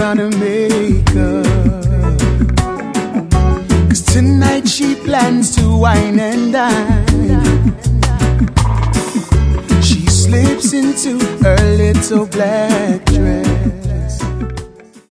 on her makeup. 'Cause tonight she plans to wine and dine. She slips into her little black dress.